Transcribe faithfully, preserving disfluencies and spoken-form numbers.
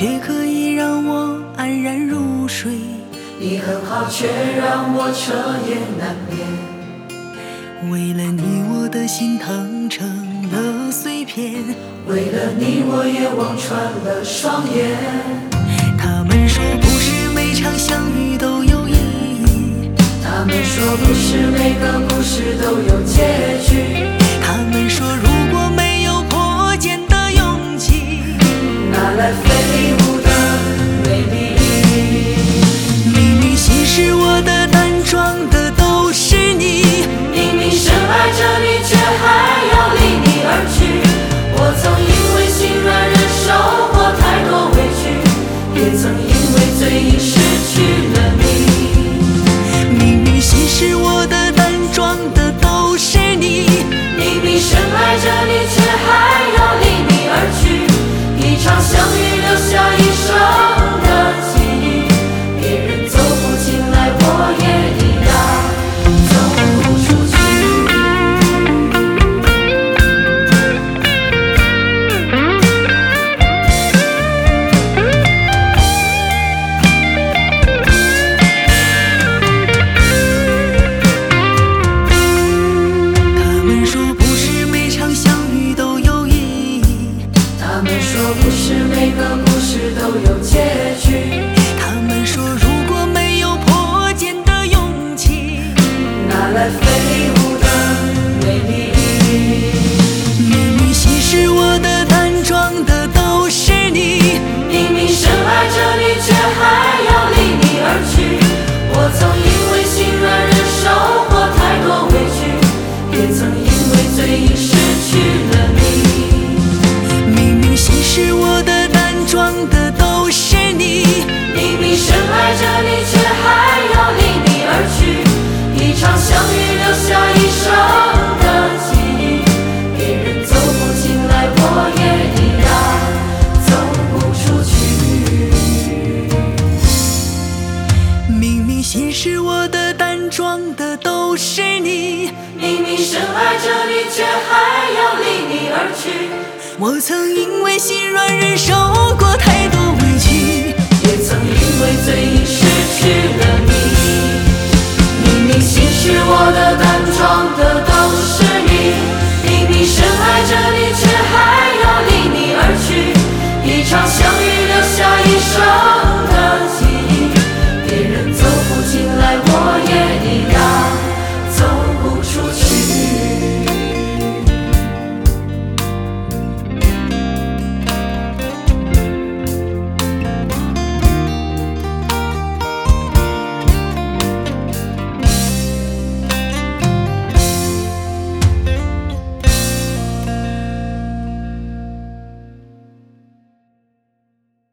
却可以让我安然入睡。 你很好，却让我彻夜难眠。 为了你，我的心疼成了碎片。 为了你，我也望穿了双眼。 他们说不是每场相遇都有意义， 他们说不是每个故事都有结局。 他们说如果没有破茧的勇气， 哪来飞舞的美丽？ 明明心是我的，但装的都是你。 明明深爱着你，却还要离你而去。我曾因为心软忍受过太多委屈，也曾因为醉意失去了你。 明明心是我的，但装的都是你。 明明深爱着你，却还要离你而去。一场相遇留下一生的记忆，别人走不进来，我也一样走不出去。 他们说不是每场相遇都有意义， 他们说不是每个故事都有结局。 他们说如果没有破茧的勇气， 哪来飞舞的美丽？ 明明心是我的，但装的都是你。 明明深爱着你，却还要离你而去。我曾因为心软忍受过太多委屈，也曾因为醉意失去了你。 明明心是我的，但装的都是你。 明明深爱着你，却还要离你而去。一场相遇留下一生的记忆，别人走不进来，我也一样走不出去。 明明心是我的，但装的都是你。 明明深爱着你，却还要离你而去。 我曾因为心软忍受过太多委屈， 也曾因为醉意失去了你。明明心是我的，但装的都